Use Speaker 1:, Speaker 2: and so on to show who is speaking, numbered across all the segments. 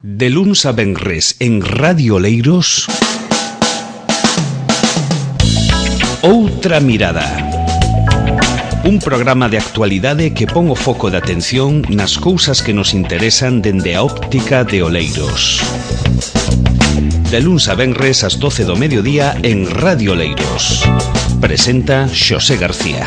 Speaker 1: De luns a venres en Radio Oleiros, Outra Mirada. Un programa de actualidade que pon o foco de atención nas cousas que nos interesan dende a óptica de Oleiros. De luns a venres ás 12 do mediodía en Radio Oleiros. Presenta Xosé García.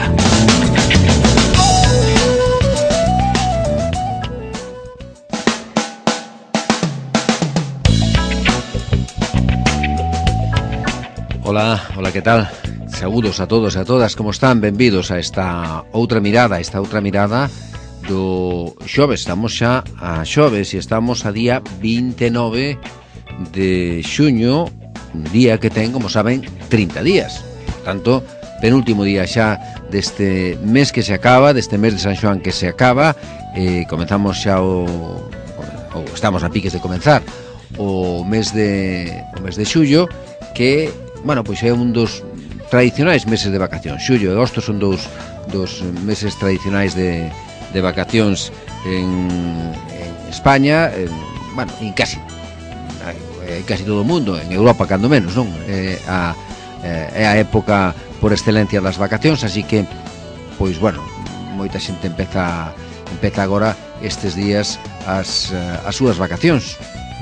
Speaker 2: Hola, que tal? Saúdos a todos e a todas, como están? Benvidos a esta outra mirada do xoves. Estamos xa a xoves e estamos a día 29 de xuño, un día que ten, como saben, 30 días. Por tanto, penúltimo día xa deste mes que se acaba, deste mes de San Xoán que se acaba. Comenzamos xa estamos a piques de comenzar o mes de xullo, que bueno, pois é un dos tradicionais meses de vacacións. Xullo e agosto son dos meses tradicionais de vacacións en España, en casi todo o mundo, en Europa cando menos, non? É a época por excelencia das vacacións, así que, pois, bueno, moita xente empeza agora estes días as súas vacacións.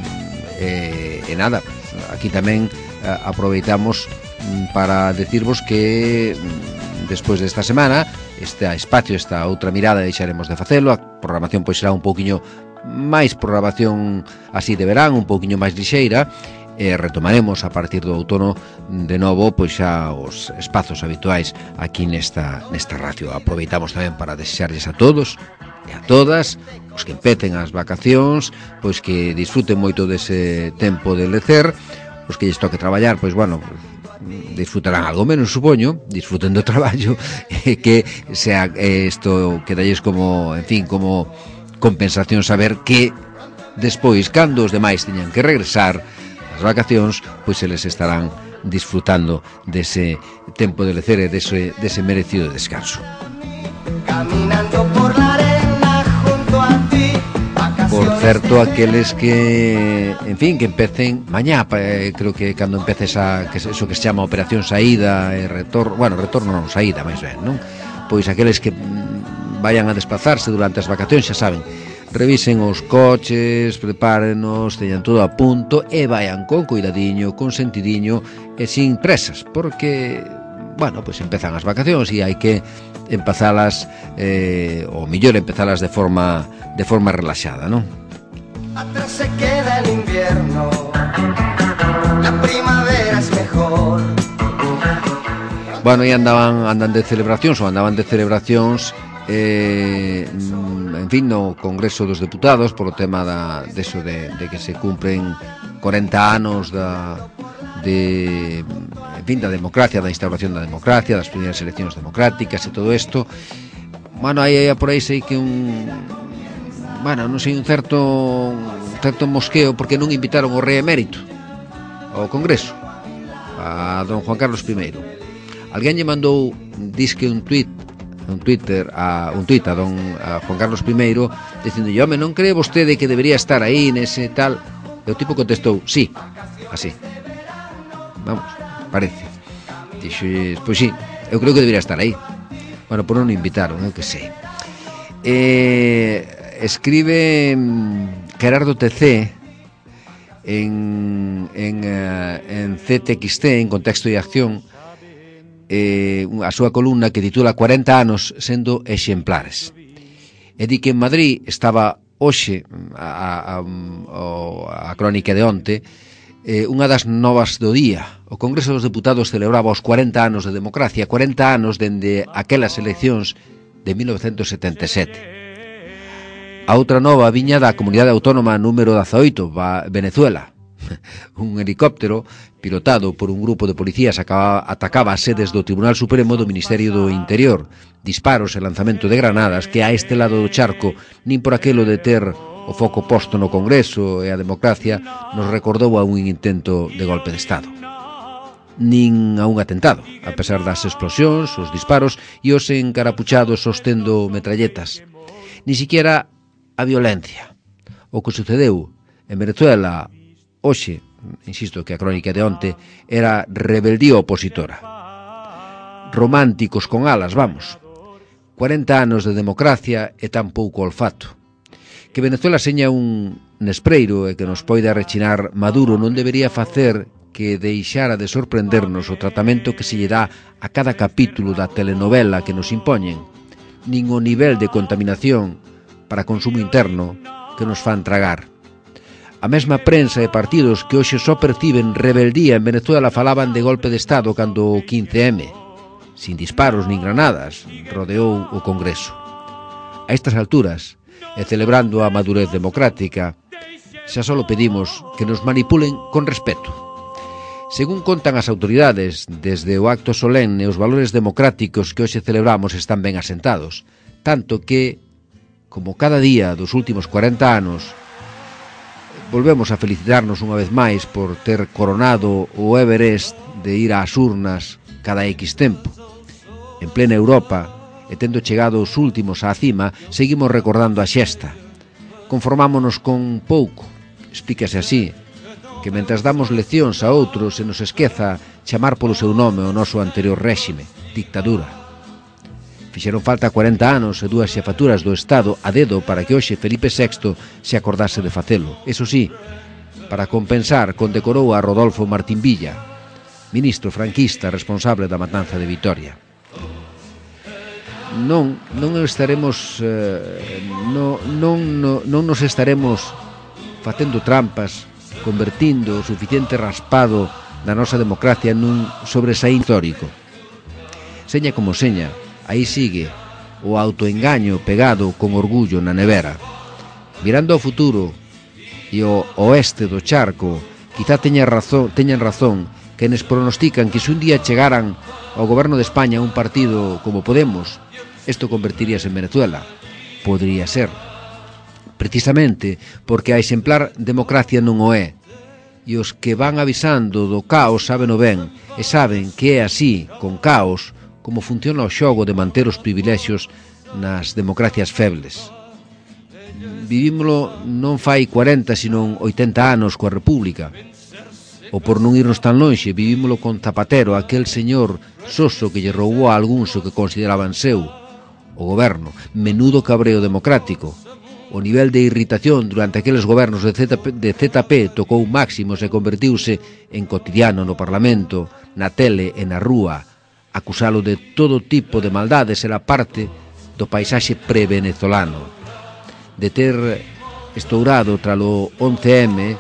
Speaker 2: E nada, aquí tamén aproveitamos para decirvos que despois desta semana esta outra mirada deixaremos de facelo. A programación pois será un pouquiño máis programación así de verán, un pouquiño máis lixeira, e retomaremos a partir do outono de novo pois xa os espazos habituais aquí nesta radio. Aproveitamos tamén para desexarles a todos e a todas os que empecen as vacacións pois que disfruten moito dese tempo de lecer. Os que lles toque traballar, pois, bueno, disfrutarán algo menos, supoño, disfruten do traballo, que sea isto que dalles como, en fin, como compensación saber que despois, cando os demais teñan que regresar as vacacións, pois eles estarán disfrutando dese tempo de lecer e dese merecido descanso. Caminando por la arena junto a ti. Por certo, aqueles que, en fin, que empecen mañá, creo que cando empece eso que se chama Operación Saída e Retorno, bueno, retorno non, saída, máis ben, non? Pois aqueles que vayan a desplazarse durante as vacacións, xa saben, revisen os coches, prepárenos, teñan todo a punto e vayan con cuidadiño, con sentidiño e sin presas, porque, bueno, pois empezan as vacacións e hai que empezalas, ou mellor empezalas de forma relaxada, non?
Speaker 3: Atrás se queda el invierno, la primavera es mejor.
Speaker 2: Bueno, e andaban de celebracións, en fin, no Congreso dos Deputados, polo tema de que se cumpren 40 anos da democracia, da instauración da democracia, das primeiras eleccións democráticas e todo isto. Bueno, aí por aí sei que un certo mosqueo porque non invitaron o rei emérito ao Congreso, a don Juan Carlos I. Alguén lle mandou, disque un tuit a Juan Carlos I dicindo: home, non cree vostede que debería estar aí nese tal? E o tipo contestou: sí, así. Vamos, parece. Dixo, pois sí, eu creo que debería estar aí. Bueno, por non invitaron, eu que sei. Escribe Gerardo TC en CTXT, en Contexto e Acción, a súa columna que titula 40 anos sendo exemplares. E di que en Madrid estaba hoxe a crónica de onte, unha das novas do día. O Congreso dos Deputados celebraba os 40 anos de democracia, 40 anos dende aquelas eleccións de 1977. A outra nova viña da Comunidade Autónoma número 18, Venezuela. Un helicóptero pilotado por un grupo de policías atacaba as sedes do Tribunal Supremo do Ministerio do Interior. Disparos e lanzamento de granadas que a este lado do charco, nin por aquelo de ter o foco posto no Congreso e a democracia, nos recordou a un intento de golpe de Estado. Nin a un atentado, a pesar das explosións, os disparos e os encarapuchados sostendo metralletas. Ni siquiera a violencia. O que sucedeu En Venezuela, hoxe, insisto que a crónica de onte era rebeldía opositora. Románticos con alas, vamos. 40 anos de democracia e tan pouco olfato. Que Venezuela seña un nespreiro e que nos poida rechinar Maduro non debería facer que deixara de sorprendernos o tratamento que se lle dá a cada capítulo da telenovela que nos impoñen, nin o nivel de contaminación para consumo interno que nos fan tragar. A mesma prensa e partidos que hoxe só perciben rebeldía en Venezuela falaban de golpe de Estado cando o 15M, sin disparos nin granadas, rodeou o Congreso. A estas alturas, e celebrando a madurez democrática, xa só pedimos que nos manipulen con respeto. Según contan as autoridades, desde o acto solenne os valores democráticos que hoxe celebramos están ben asentados, tanto que, como cada día dos últimos 40 anos, volvemos a felicitarnos unha vez máis por ter coronado o Everest de ir ás urnas cada X tempo. En plena Europa, e tendo chegado os últimos á cima, seguimos recordando a xesta. Conformámonos con pouco, explícase así, que mentras damos leccións a outros se nos esqueza chamar polo seu nome o noso anterior réxime, dictadura. Fixeron falta 40 anos e 2 xefaturas do Estado a dedo para que hoxe Felipe VI se acordase de facelo. Eso sí, para compensar, condecorou a Rodolfo Martín Villa, ministro franquista responsable da matanza de Vitoria. Non estaremos non nos estaremos facendo trampas, convertindo o suficiente raspado da nosa democracia nun sobresaín histórico. Seña como seña, aí sigue o autoengaño pegado con orgullo na nevera. Mirando ao futuro e ao oeste do charco, quizá teñan razón quenes pronostican que se un día chegaran ao goberno de España un partido como Podemos, isto convertiríase en Venezuela. Podría ser. Precisamente porque a exemplar democracia non o é. E os que van avisando do caos sábeno ben e saben que é así, con caos, como funciona o xogo de manter os privilexios nas democracias febles. Vivímolo non fai 40, senón 80 anos coa República. Ou por non irnos tan lonxe, vivímolo con Zapatero, aquel señor soso que lle roubou a algúns o que consideraban seu, o goberno, menudo cabreo democrático. O nivel de irritación durante aqueles gobernos de ZP tocou máximos e convertiuse en cotidiano no Parlamento, na tele e na rúa. Acusalo de todo tipo de maldades era parte do paisaxe pre-venezolano. De ter estourado tralo 11M,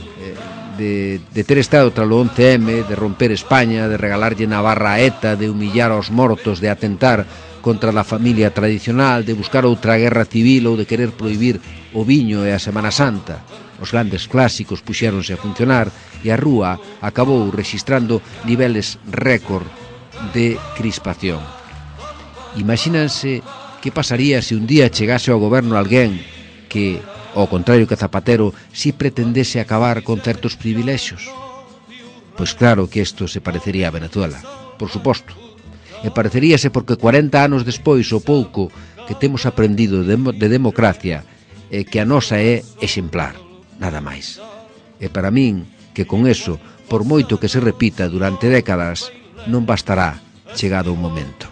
Speaker 2: de ter estado tralo 11M, de romper España, de regalarlle Navarra a ETA, de humillar aos mortos, de atentar contra a familia tradicional, de buscar outra guerra civil ou de querer prohibir o viño e a Semana Santa. Os grandes clásicos puxéronse a funcionar e a rúa acabou rexistrando niveles récord de crispación. Imagínanse que pasaría se un día chegase ao goberno alguén que, ao contrario que Zapatero, si pretendese acabar con certos privilexios. Pois claro que isto se parecería a Venezuela, por suposto. E pareceríase porque 40 anos despois o pouco que temos aprendido de democracia é que a nosa é exemplar, nada máis. E para min, que con eso, por moito que se repita durante décadas, non bastará chegado un momento.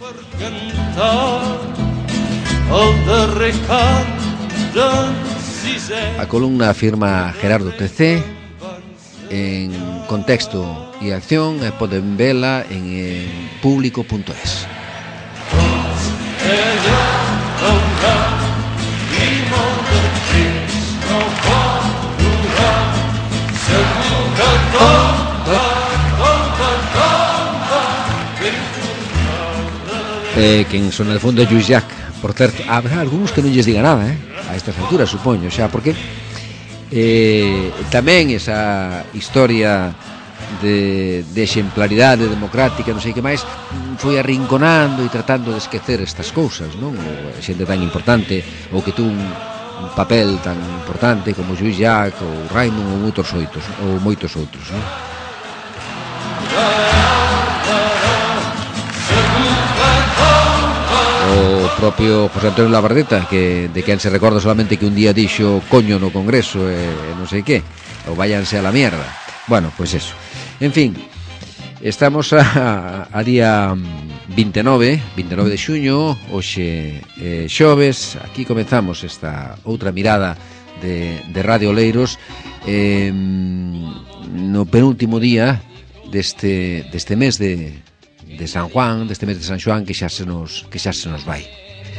Speaker 2: A columna afirma Gerardo TC en Contexto e Acción e poden vela en público.es. Quen son el fondo é Lluís Llach. Por certo, habrá algúns que non lles diga nada, a estas alturas, supoño, xa, porque tamén esa historia de exemplaridade democrática, non sei que máis, foi arrinconando e tratando de esquecer estas cousas, non? O xente tan importante, ou que tuvo un papel tan importante como Lluís Llach, ou Raimon, ou moitos outros, non? propio José Antonio Labardeta, que de quen se recorda solamente que un día dixo coño no Congreso non sei que, ou váyanse a la mierda. Bueno, pois eso. En fin, estamos a día 29 de xuño, hoxe xoves. Aquí comezamos esta outra mirada de Radio Oleiros no penúltimo día deste mes de San Juan, deste mes de San Xoán, que xa se nos vai.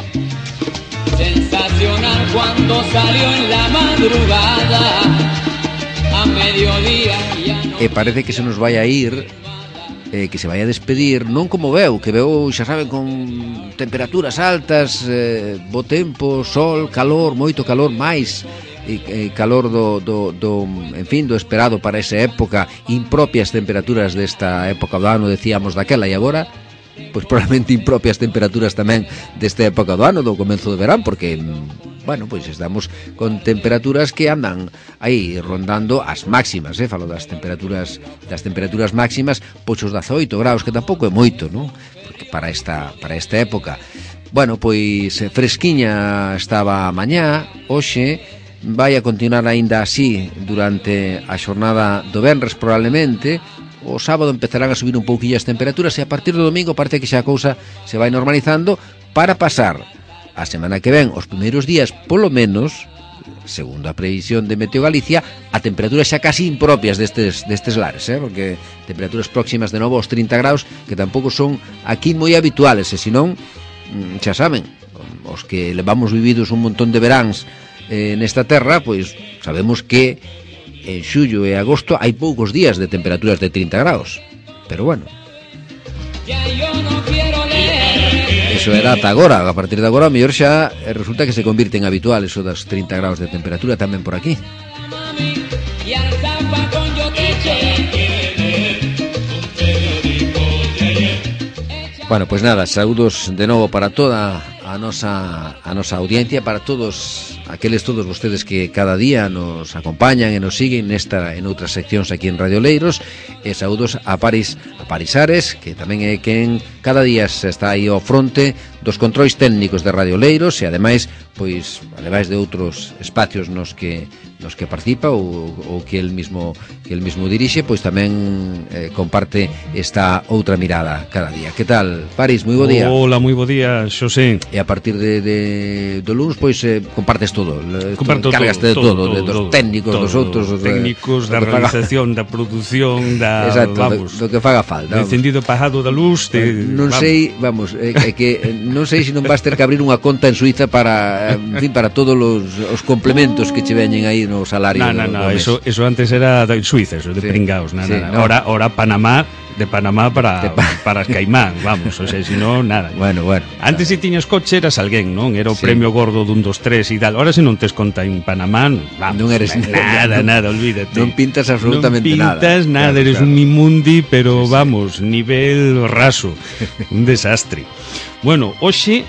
Speaker 4: Sensacional cuando salió en la madrugada a mediodía ya no...
Speaker 2: Parece que se nos vai a ir, que se vai a despedir, non como veu, que veu, xa saben, con temperaturas altas, bo tempo, sol, calor, moito calor, máis calor en fin, do esperado para esa época, impropias temperaturas desta época do ano, decíamos daquela, e agora pois probablemente impropias temperaturas tamén desta época do ano, do comenzo de verán, porque bueno, pois estamos con temperaturas que andan aí rondando as máximas, falo das temperaturas máximas, pois os 18 graus, que tampouco é moito, non? Porque para esta época. Bueno, pois fresquiña estaba a mañá, hoxe vai a continuar aínda así durante a xornada do venres probablemente. O sábado empezarán a subir un pouquillo as temperaturas e a partir do domingo parece que xa a cousa se vai normalizando para pasar a semana que ven, os primeiros días, polo menos, segundo a previsión de Meteo Galicia, a temperaturas xa casi impropias destes lares, porque temperaturas próximas de novo aos 30 graus, que tampouco son aquí moi habituales, e senón, xa saben, os que levamos vividos un montón de veráns nesta terra, pois sabemos que en xullo e agosto hai poucos días de temperaturas de 30 graus. Pero bueno, eso era ata agora. A partir de agora, a mellor xa resulta que se convirte en habitual eso das 30 graus de temperatura tamén por aquí. Bueno, pois nada, saúdos de novo para toda a nosa audiencia, para todos vostedes que cada día nos acompañan e nos siguen en outras seccións aquí en Radio Oleiros, e saúdos a Parisares, que tamén é quen cada día se está aí ao fronte dos controis técnicos de Radio Oleiros, e ademais de outros espacios nos que participa ou que el mismo dirixe, pois tamén comparte esta outra mirada cada día. Que tal, Paris? Moi bo día.
Speaker 1: Hola, moi bo día, Xosé.
Speaker 2: E a partir do lunes, pois compartes todo.
Speaker 1: Cargaste
Speaker 2: de todo, dos técnicos, dos outros,
Speaker 1: dos técnicos, da realización, da produción,
Speaker 2: do que faga falta.
Speaker 1: Do encendido pagado da luz,
Speaker 2: non sei, non sei se non vas ter que abrir unha conta en Suiza para todos os complementos que che veñen aí no salario.
Speaker 1: No, eso antes era de Suiza, eso de pringaos, Ahora Panamá, de Panamá para Caimán, vamos, o sea, si no, nada.
Speaker 2: Bueno.
Speaker 1: Antes se tiñas coche eras alguén, non? Era o premio gordo dun 2, 3 e tal. Ahora se non tes conta en Panamá, vamos,
Speaker 2: non eres
Speaker 1: nada, olvídate.
Speaker 2: Non pintas absolutamente nada.
Speaker 1: Non pintas nada, eres un mimundi, pero vamos, nivel raso. Un desastre. Bueno, hoxe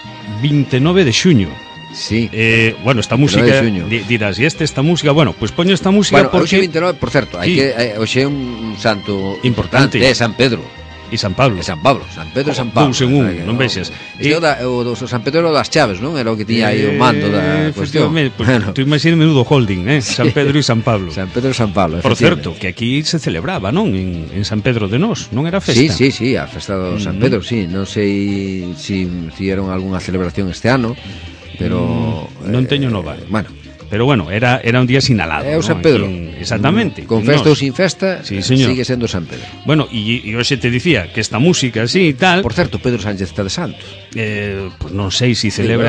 Speaker 1: 29 de xuño.
Speaker 2: Sí.
Speaker 1: Bueno, esta música dirás, e esta música, bueno, pois poño esta música porque
Speaker 2: hoxe 29, por certo, hai que hoxe é un santo
Speaker 1: importante,
Speaker 2: de San Pedro
Speaker 1: e San Pablo.
Speaker 2: San Pedro e San Pablo.
Speaker 1: Dous en un, non vexas.
Speaker 2: O do San Pedro das chaves, non? Era o que tiña aí o mando da cuestión.
Speaker 1: Pues, tú imaginas menudo holding, San Pedro e San Pablo.
Speaker 2: San Pedro e San Pablo.
Speaker 1: Por certo, que aquí se celebraba, non? En San Pedro de Nós, non era festa?
Speaker 2: Sí, a festa do San Pedro, sí. Non sei se fixeron algunha celebración este ano, pero
Speaker 1: non teño nova.
Speaker 2: Pero
Speaker 1: bueno, era un día sinalado.
Speaker 2: É o San Pedro.
Speaker 1: Exactamente.
Speaker 2: Con festa ou sin festa,
Speaker 1: sí,
Speaker 2: sigue sendo San Pedro.
Speaker 1: Bueno, e hoxe te dicía que esta música así e tal...
Speaker 2: Por certo, Pedro Sánchez está de santos.
Speaker 1: Pues non sei se celebra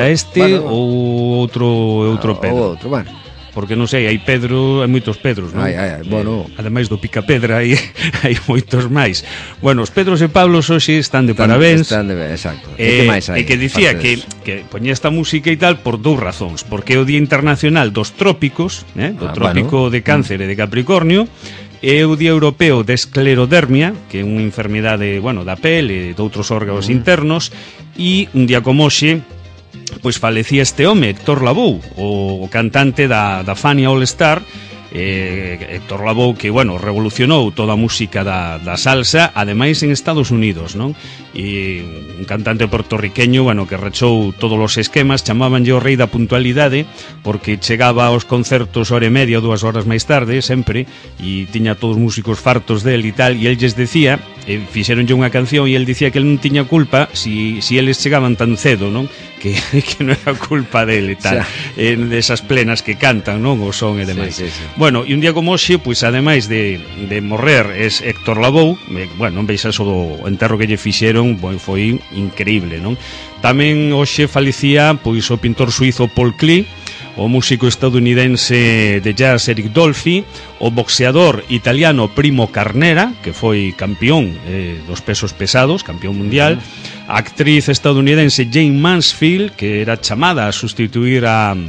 Speaker 1: ou outro Pedro. Porque non sei, hai moitos Pedros, non?
Speaker 2: Bueno.
Speaker 1: Ademais do Picapedra hai moitos máis. Bueno, os Pedros e Pablos hoxe están de parabéns.
Speaker 2: Exacto.
Speaker 1: E que dicía que poñía esta música e tal por dous razóns. Porque é o Día Internacional dos Trópicos, do Trópico de Cáncer e de Capricornio, e o Día Europeo de Esclerodermia, que é unha enfermidade, da pele e de outros órganos internos, e un día como hoxe pois falecía este home, Héctor Lavoe, o cantante da Fania All Star, Héctor Lavoe, que, bueno, revolucionou toda a música da salsa, ademais en Estados Unidos, non? E un cantante puertorriqueño, bueno, que rechou todos os esquemas, chamábanlle o rei da puntualidade, porque chegaba aos concertos hora e media ou 2 horas máis tarde, sempre, e tiña todos os músicos fartos del e tal, e el lles decía, fixeronlle unha canción, e el dicía que el non tiña culpa si eles chegaban tan cedo, non? Que non era culpa dele e tal, desas plenas que cantan, non? O son e demais.
Speaker 2: Sí.
Speaker 1: Bueno, e un día como hoxe, pois ademais de morrer es Héctor Lavoe, bueno, non veixas o enterro que lle fixeron, foi increíble, non? Tamén hoxe falecía pois o pintor suizo Paul Klee, o músico estadounidense de jazz Eric Dolphy, o boxeador italiano Primo Carnera, que foi campeón dos pesos pesados, campeón mundial, a actriz estadounidense Jane Mansfield, que era chamada a sustituir a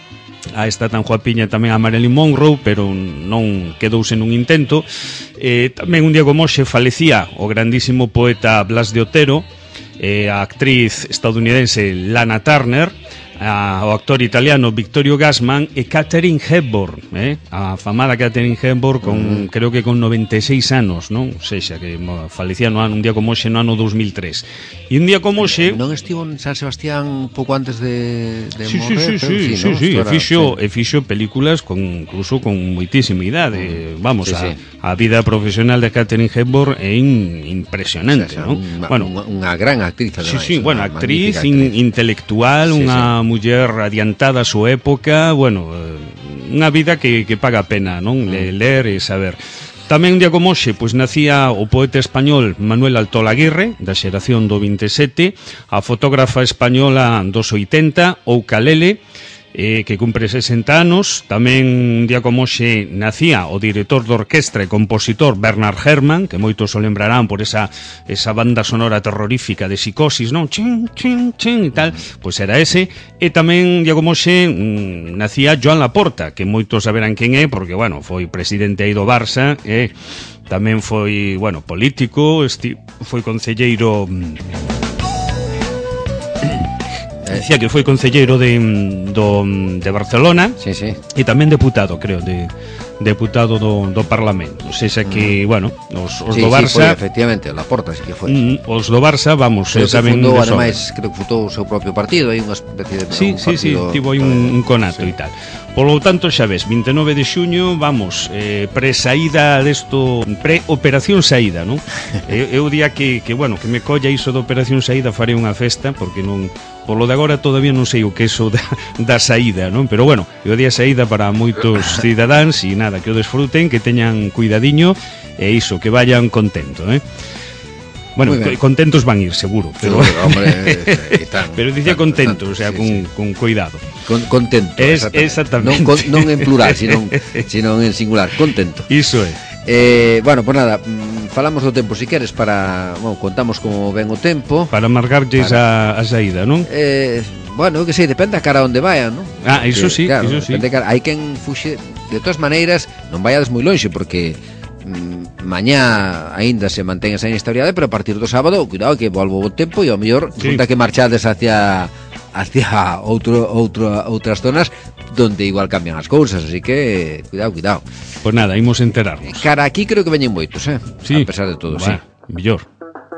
Speaker 1: esta tan guapiña tamén a Marilyn Monroe, pero non quedouse nun intento. Tamén un día como hoxe falecía o grandísimo poeta Blas de Otero, a actriz estadounidense Lana Turner, o actor italiano Vittorio Gassman e Katharine Hepburn, a famada Katharine Hepburn con, creo que con 96 anos, non? Ou seja, que falecía un día como hoxe no ano 2003. E un día como hoxe
Speaker 2: non estivo en San Sebastián pouco antes de morrer.
Speaker 1: Sí, e fixo películas incluso con moitísima idade. Vamos, a vida profesional de Katharine Hepburn é impresionante, non?
Speaker 2: Unha gran actriz, ademais.
Speaker 1: Sí, bueno, actriz intelectual, unha muller adiantada a súa época, bueno, unha vida que paga a pena, non? Ler e saber. Tamén un día como hoxe, pois nacía o poeta español Manuel Altol Aguirre, da xeración do 27, a fotógrafa española dos 80, Oukalele, que cumpre 60 anos. Tamén un día como hoxe nacía o director de orquestra e compositor Bernard Herrmann, que moitos o lembrarán por esa banda sonora terrorífica de Psicosis, non? Chin, chin, chin e tal, pois era ese. E tamén un día como hoxe nacía Joan Laporta, que moitos saberán quen é, porque, bueno, foi presidente aí do Barça, tamén foi, bueno, político, foi concelleiro... Decía que foi concelleiro de Barcelona, e tamén deputado, creo, deputado do Parlamento. O sea que, bueno, os do Barça...
Speaker 2: Sí, efectivamente, Laporta sí que foi.
Speaker 1: Os do Barça, vamos, saben...
Speaker 2: Fundou, ademais, creo que fundou o seu propio partido, hai unha especie de...
Speaker 1: Sí, tivo aí un conato e tal. Polo tanto, xa ves, 29 de xuño, vamos, pre-saída desto, pre-operación saída, non? É o día que, bueno, que me colla iso da operación saída, farei unha festa, porque non... Polo de agora todavía non sei o que é iso da saída, non? Pero bueno, é o día saída para moitos cidadáns e nada, que o desfruten, que teñan cuidadiño e iso, que vayan contentos, Bueno, contentos van ir, seguro, pero pero dicía contentos, o sea, con cuidado.
Speaker 2: Contento,
Speaker 1: exactamente.
Speaker 2: Non en plural, sino en singular, contento.
Speaker 1: Iso é.
Speaker 2: Bueno, pues nada, falamos do tempo si queres para, bueno, contamos como ven o tempo
Speaker 1: para marcarlles a saída, non?
Speaker 2: Bueno, que sei, depende a cara onde vayan, non?
Speaker 1: Iso sí,
Speaker 2: claro,
Speaker 1: iso sí.
Speaker 2: Hai quen fuxe, de todas maneiras, non vayades moi lonxe porque mañá aínda se mantén esa inestabilidade, pero a partir do sábado, cuidado que volvo o tempo e ao mellor resulta que marchades hacia outras zonas donde igual cambian as cousas, así que cuidado.
Speaker 1: Pues nada, imos enterarnos.
Speaker 2: Cara aquí creo que veñen moitos,
Speaker 1: sí.
Speaker 2: A pesar de todo,
Speaker 1: sí. Mellor.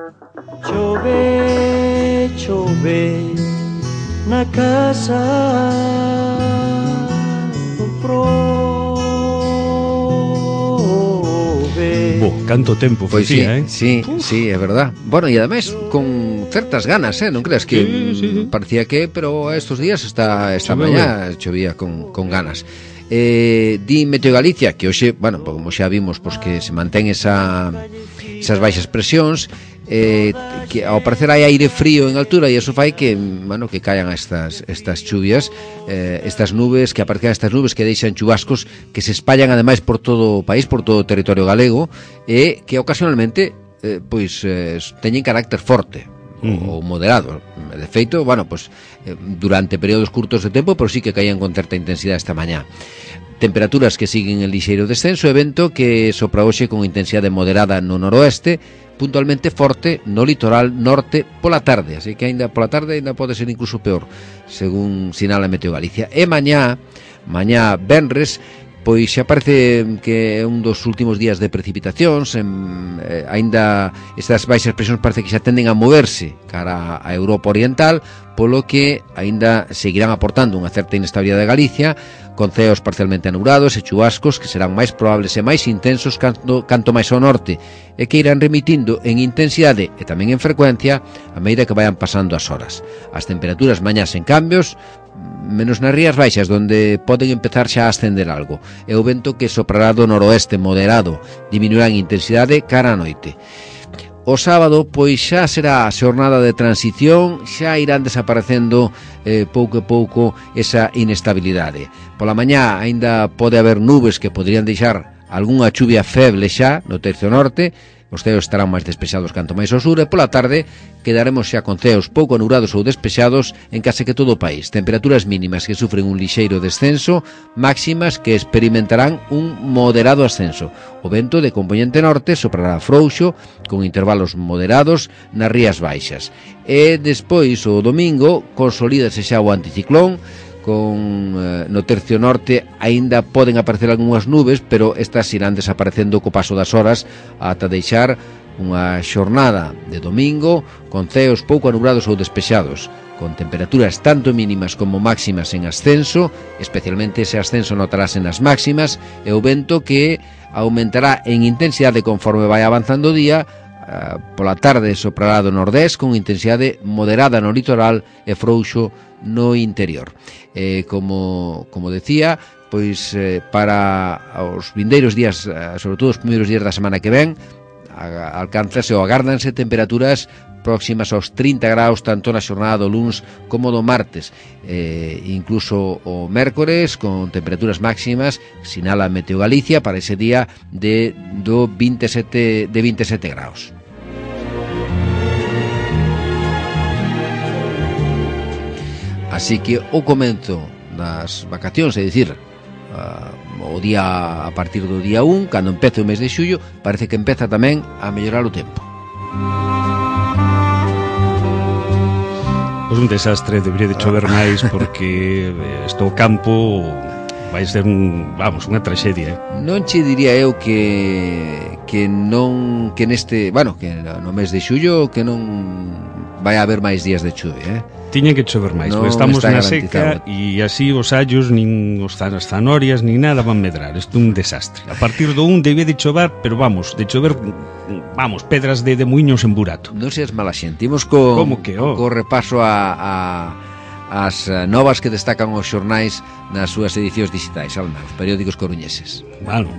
Speaker 5: Chove na casa do
Speaker 1: canto tempo facía,
Speaker 2: sí, é verdad. Bueno, e ademais con certas ganas, non creas que parecía que, pero estos días esta mañá chovía con ganas. Di Meteo Galicia que hoxe, bueno, como xa vimos, pois que se mantén esas baixas presións, que ao parecer hai aire frío en altura e iso fai que, bueno, que caian estas chuvias, estas nubes, que aparezcan estas nubes que deixan chubascos que se espallan ademais por todo o país, por todo o territorio galego, e que ocasionalmente teñen carácter forte ou moderado. De feito, bueno, durante períodos curtos de tempo, pero sí que caían con certa intensidade esta mañá. Temperaturas que siguen en lixeiro descenso, evento que sopra hoxe con intensidade moderada no noroeste, puntualmente forte no litoral norte pola tarde, así que aínda pola tarde aínda pode ser incluso peor, según sinala Meteo Galicia. E mañá venres, pois xa parece que é un dos últimos días de precipitacións, aínda estas baixas presións parece que xa tenden a moverse cara a Europa Oriental, polo que aínda seguirán aportando unha certa inestabilidade de Galicia, con ceos parcialmente anubrados e chubascos que serán máis probables e máis intensos canto máis ao norte, e que irán remitindo en intensidade e tamén en frecuencia a medida que vayan pasando as horas. As temperaturas mañás en cambios, menos nas rías baixas, donde poden empezar xa a ascender algo, e o vento que soprará do noroeste moderado diminuirá en intensidade cara a noite. O sábado, pois xa será a xornada de transición, xa irán desaparecendo pouco a pouco esa inestabilidade. Pola mañá aínda pode haber nubes que poderían deixar algunha chuvia feble xa no tercio norte, os ceos estarán máis despexados canto máis ao sur, e pola tarde quedaremos xa con ceos pouco anubrados ou despexados en case que todo o país. Temperaturas mínimas que sufren un lixeiro descenso, máximas que experimentarán un moderado ascenso. O vento de compoñente norte soprará frouxo, con intervalos moderados nas rías baixas. E despois, o domingo, consolídase xa o anticiclón, no tercio norte aínda poden aparecer algunhas nubes, pero estas irán desaparecendo co paso das horas ata deixar unha xornada de domingo con ceos pouco anubrados ou despexados, con temperaturas tanto mínimas como máximas en ascenso, especialmente ese ascenso notarase nas máximas, e o vento que aumentará en intensidade conforme vai avanzando o día. Pola tarde soprará do nordés con intensidade moderada no litoral e frouxo no interior. Como decía, pois para os vindeiros días, sobre todo os primeiros días da semana que ven, alcánzase ou agárdanse temperaturas próximas aos 30 graus tanto na xornada do luns como do martes, incluso o mércores con temperaturas máximas, sinala Meteo Galicia, para ese día de 27 graus. Así que o comenzo das vacacións, é dicir, o día a partir do día 1, cando empece o mes de xullo, parece que empeza tamén a mellorar o tempo.
Speaker 1: Pois un desastre, debería de chover máis porque o campo vai ser unha traxedia.
Speaker 2: Non che diría eu que neste, que no mes de xullo que non vai haber máis días de chuvia,
Speaker 1: Tiña que chover máis, porque estamos na seca e así os allos, nin as zanorias, nin nada van medrar. Isto é un desastre. A partir do 1 debe de chover, pero de chover, pedras de muiños en burato.
Speaker 2: Non seas mala xente. Imos co repaso as novas que destacan os xornais nas súas edicións digitais, Alma, os periódicos coruñeses.
Speaker 1: Vamos.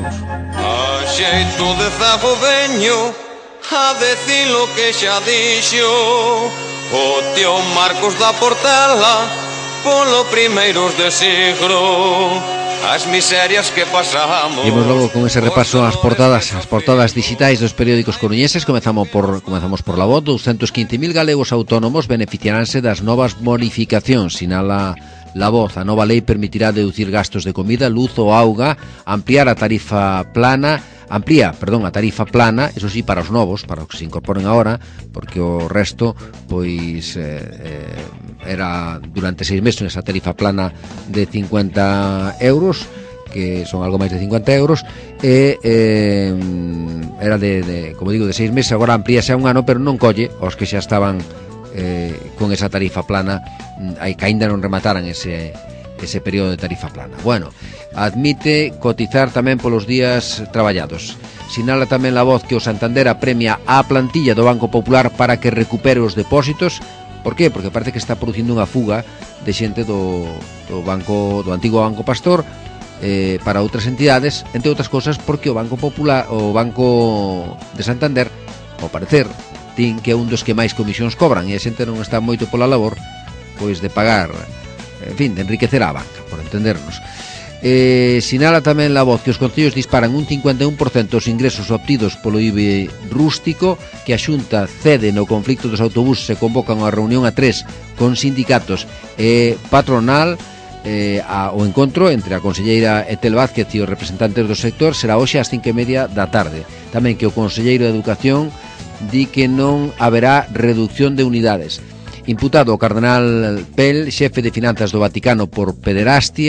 Speaker 6: A xeito de zago veño a decir lo que xa dixo o tío Marcos da Portela polo primeiros de siglo, as miserias que pasamos.
Speaker 2: Imos logo con ese repaso ás portadas digitais dos periódicos coruñeses. Comezamos por La Voz. 215.000 galegos autónomos beneficiaránse das novas bonificacións, sinala La Voz. A nova lei permitirá deducir gastos de comida, luz ou auga, amplía a tarifa plana, eso sí, para os novos, para os que se incorporen agora, porque o resto, pois, era durante 6 meses esa tarifa plana de 50 euros, que son algo máis de 50 euros, e era como digo, de 6 meses, agora amplíase a un ano, pero non colle aos que xa estaban con esa tarifa plana, que aínda non remataran ese período de tarifa plana. Bueno, admite cotizar tamén polos días traballados. Sinala tamén La Voz que o Santander apremia a plantilla do Banco Popular para que recupere os depósitos. Por qué? Porque parece que está producindo unha fuga de xente do antigo Banco Pastor para outras entidades, entre outras cosas porque o Banco Popular, o Banco de Santander, ao parecer, din que é un dos que máis comisións cobran e a xente non está moito pola labor pois de pagar, en fin, de enriquecer a banca, por entendernos. Sinala tamén La Voz que os concellos disparan un 51% os ingresos obtidos polo IBI rústico, que a Xunta cede no conflicto dos autobuses e convocan unha reunión a 3 con sindicatos e patronal. O encontro entre a conselleira Etel Vázquez e os representantes do sector será hoxe ás 5:30 da tarde. Tamén que o conselleiro de Educación di que non haberá reducción de unidades. Imputado o cardenal Pell, xefe de finanzas do Vaticano por pederastia,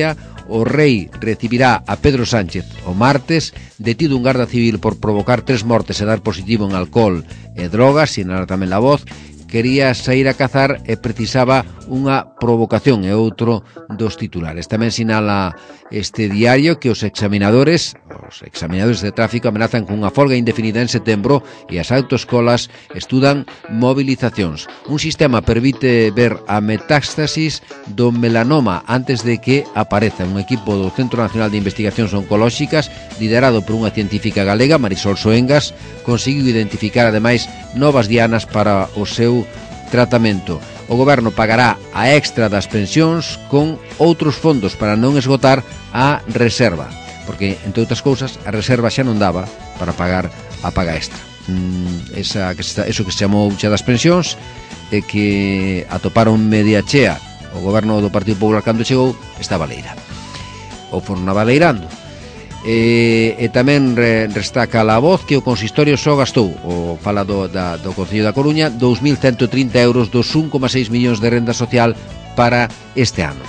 Speaker 2: o rei recibirá a Pedro Sánchez o martes, detido un garda civil por provocar 3 mortes e dar positivo en alcohol e drogas, sinala tamén La Voz. Quería sair a cazar e precisaba unha provocación, e outro dos titulares. Tamén sinala este diario que os examinadores de tráfico amenazan con unha folga indefinida en setembro e as autoescolas estudan movilizacións. Un sistema permite ver a metástasis do melanoma antes de que apareza. Un equipo do Centro Nacional de Investigacións Oncolóxicas, liderado por unha científica galega, Marisol Soengas, conseguiu identificar ademais novas dianas para o seu tratamento. O goberno pagará a extra das pensións con outros fondos para non esgotar a reserva, porque, entre outras cousas, a reserva xa non daba para pagar a paga extra. Eso que se chamou xa das pensións, e que atoparon media chea o goberno do Partido Popular cando chegou, estaba leira. Ou foron abaleirando. E tamén destaca La Voz que o consistorio só gastou, o fala do Concello da Coruña, 2.130 euros dos 1,6 millóns de renda social para este ano.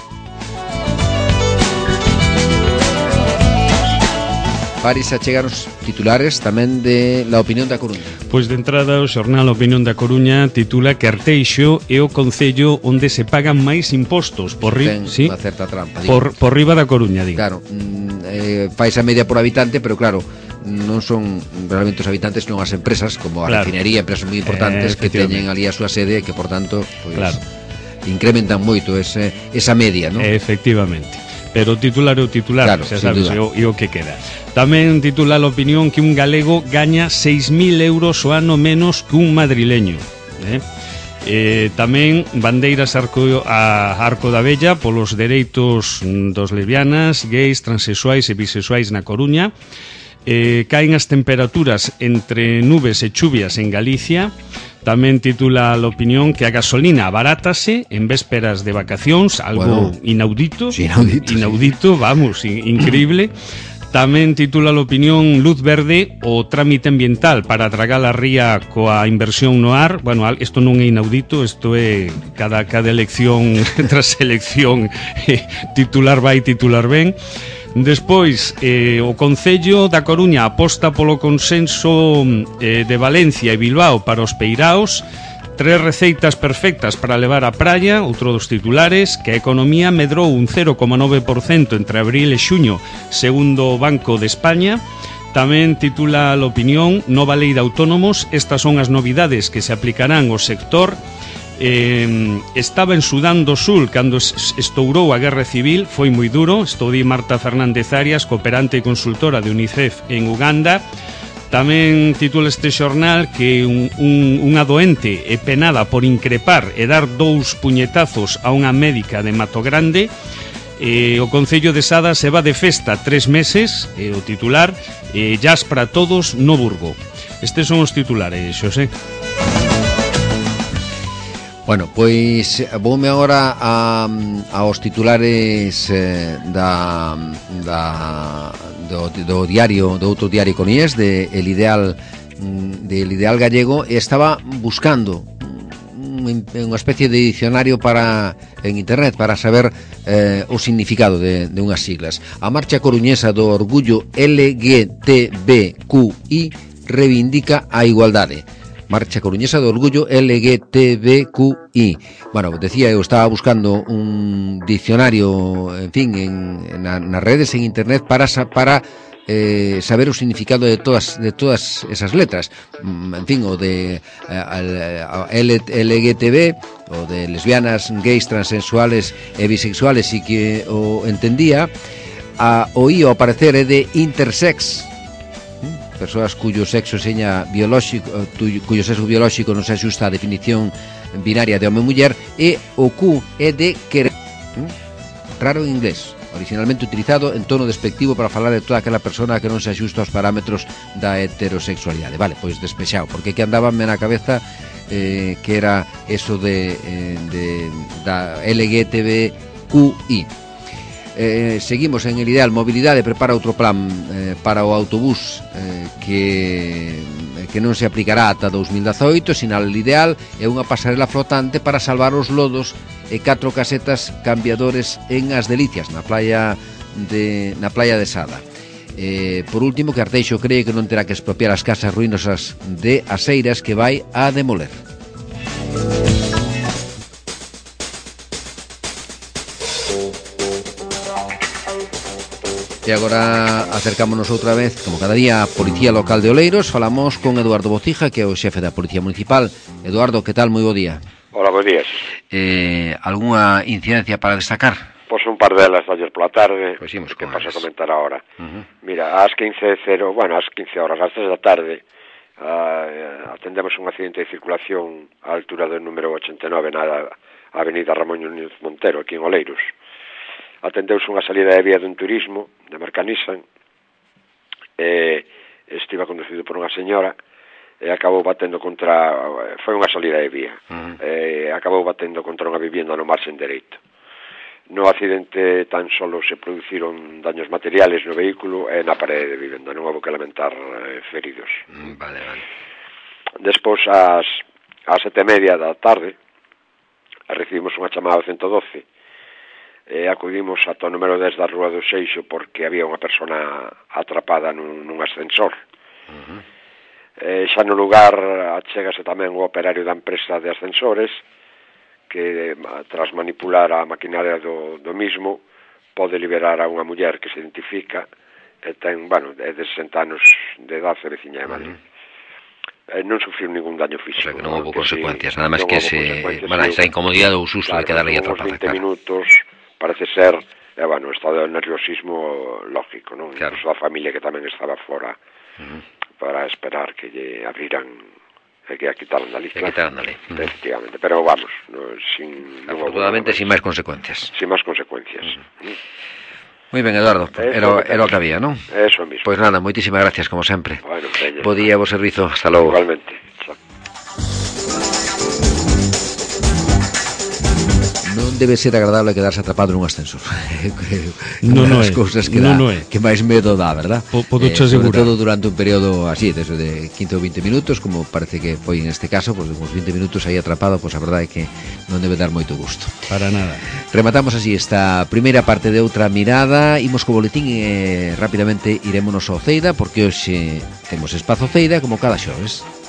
Speaker 2: Paris, a chegar os titulares tamén de La Opinión da Coruña.
Speaker 1: Pois de entrada o xornal A Opinión da Coruña titula que Arteixo é o concello onde se pagan máis impostos por riba,
Speaker 2: sí, unha certa trampa,
Speaker 1: por riba da Coruña, digo.
Speaker 2: Claro, fais a media por habitante, pero claro, non son realmente os habitantes, non as empresas, como a refinería, empresas moi importantes que teñen ali a súa sede e que, por tanto, pois, incrementan moito esa media, non?
Speaker 1: Efectivamente. Pero o titular é o titular,
Speaker 2: claro,
Speaker 1: xa sabes, e o que queda. Tamén titula A Opinión que un galego gaña 6.000 euros o ano menos que un madrileño. Tamén bandeiras a Arco da Vella polos dereitos dos lesbianas, gays, transexuais e bisexuais na Coruña. Caen as temperaturas entre nubes e chuvias en Galicia. Tamén titula A Opinión que a gasolina abarátase en vésperas de vacacións, algo inaudito, vamos, increíble. Tamén titula A Opinión Luz verde o trámite ambiental para tragar a ría coa inversión no ar. Bueno, isto non é inaudito, isto é cada elección tras elección, titular vai, titular ven. Despois, o Concello da Coruña aposta polo consenso de Valencia e Bilbao para os peiraos. 3 receitas perfectas para levar á praia, outro dos titulares, que a economía medrou un 0,9% entre abril e xuño, segundo o Banco de España. Tamén titula A Opinión, nova lei de autónomos, estas son as novidades que se aplicarán ao sector. Estaba en Sudán do Sul cando estourou a guerra civil, foi moi duro. Estou di Marta Fernández Arias, cooperante e consultora de UNICEF en Uganda. Tamén titula este xornal que unha doente é penada por increpar e dar 2 puñetazos a unha médica de Mato Grande. O Concello de Sada se va de festa 3 meses, o titular, jazz para todos no Burgo. Estes son os titulares, Xosé.
Speaker 2: Bueno, pois voume agora aos titulares do diario, do outro diario coruñés, del Ideal Gallego, e estaba buscando unha especie de dicionario en internet para saber o significado de unhas siglas. A marcha coruñesa do orgullo LGTBQI reivindica a igualdade. Marcha Coruñesa do Orgullo LGTBQI. Bueno, decía, eu estaba buscando un diccionario, en fin, nas redes, en internet, para saber o significado de todas esas letras. En fin, o de LGTB, o de lesbianas, gays, transexuales e bisexuales, e que o entendía. O I, ao parecer, é de intersex, persoas cuyo sexo biolóxico non se axusta á definición binaria de home e muller, e o Q é de querer, raro en inglés, originalmente utilizado en tono despectivo para falar de toda aquela persona que non se axusta aos parámetros da heterosexualidade. Vale, pois despexado, porque que andábame na cabeza que era eso da LGTBQI. Seguimos en el Ideal. Mobilidade prepara outro plan para o autobús que non se aplicará ata 2018. Sinal el Ideal é unha pasarela flotante para salvar os lodos e 4 casetas cambiadores en As Delicias, na playa na playa de Sada. Por último, que Arteixo cree que non terá que expropiar as casas ruinosas de Aseiras que vai a demoler. E agora acercámonos outra vez, como cada día, á Policía Local de Oleiros. Falamos con Eduardo Bocija, que é o xefe da Policía Municipal. Eduardo, que tal? Moi bo día.
Speaker 7: Hola, bons días.
Speaker 2: Algúnha incidencia para destacar?
Speaker 7: Pois un par delas ayer pola tarde,
Speaker 2: Pois imos
Speaker 7: que
Speaker 2: con
Speaker 7: paso a
Speaker 2: elas.
Speaker 7: comentar agora. Mira, ás 15 horas, ás 3 da tarde, atendemos un accidente de circulación á altura do número 89 na avenida Ramón Núñez Montero, aquí en Oleiros. Atendeuse unha salida de vía dun turismo, de marca Nissan, estiva conducido por unha señora, e acabou batendo contra... Foi unha salida de vía. Acabou batendo contra unha vivienda no marxen dereito. No accidente tan solo se produciron daños materiales no vehículo e na parede de vivenda. Non houve que lamentar feridos.
Speaker 2: Vale.
Speaker 7: Despois, ás 7:30 da tarde, recibimos unha chamada ao 112 e acudimos ata o número 10 da Rúa do Seixo porque había unha persona atrapada nun ascensor. Xa no lugar achégase tamén o operario da empresa de ascensores que, tras manipular a maquinaria do mismo, pode liberar a unha muller que se identifica e ten, é de 60 anos de edade, veciña de Madrid. Non sufriu ningún daño físico.
Speaker 2: O sea, que non houve consecuencias, nada máis que esa incomodidade ou susto de quedar aí atrapada.
Speaker 7: 20 minutos, parece ser, estado de nerviosismo lógico, non?
Speaker 2: Claro.
Speaker 7: Incluso a familia que tamén estaba fora para esperar que lle abriran e que a quitaran dali. Efectivamente, pero
Speaker 2: afortunadamente sin máis consecuencias.
Speaker 7: Sin máis consecuencias.
Speaker 2: Moi ben, Eduardo, era o que había, non?
Speaker 7: Eso mismo.
Speaker 2: Pois nada, moitísimas gracias, como sempre.
Speaker 7: Bueno,
Speaker 2: bo día, bo servizo, hasta logo.
Speaker 7: Igualmente. Chao.
Speaker 2: Non debe ser agradable quedarse atrapado nun ascensor.
Speaker 1: Non é.
Speaker 2: Cousas que máis medo dá, verdad?
Speaker 1: Podo che
Speaker 2: sobre
Speaker 1: asegurar.
Speaker 2: todo durante un período así, desde de 15 ou 20 minutos, como parece que foi en este caso, pues uns 20 minutos aí atrapado, pois a verdade é que non debe dar moito gusto.
Speaker 1: Para nada.
Speaker 2: Rematamos así esta primeira parte de Outra Mirada. Imos co boletín e rapidamente irémonos ao Ceida, porque hoxe temos espazo Ceida como cada xoves.